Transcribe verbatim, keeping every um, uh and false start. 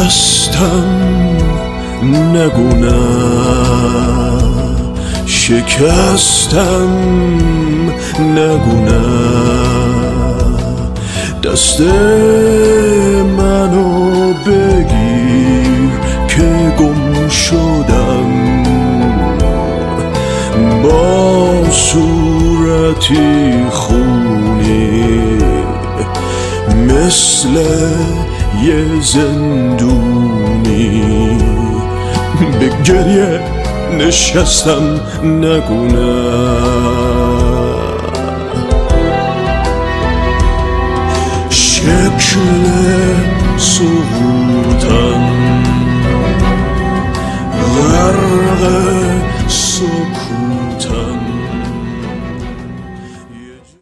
شکستم نگو نه، شکستم نگو نه، دست منو بگیر که گم شدم، با صورتی خونی مثل یه زندونی، به گریه نشستم نگو نه. شکل سقوط